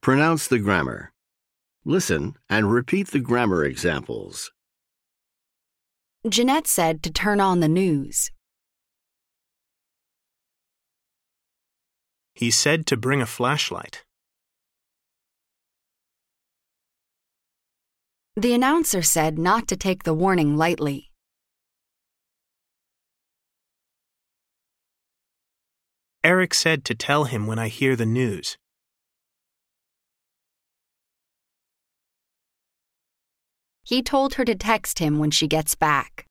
Pronounce the grammar. Listen and repeat the grammar examples. Jeanette said to turn on the news. He said to bring a flashlight. The announcer said not to take the warning lightly. Eric said to tell him when I hear the news. He told her to text him when she gets back.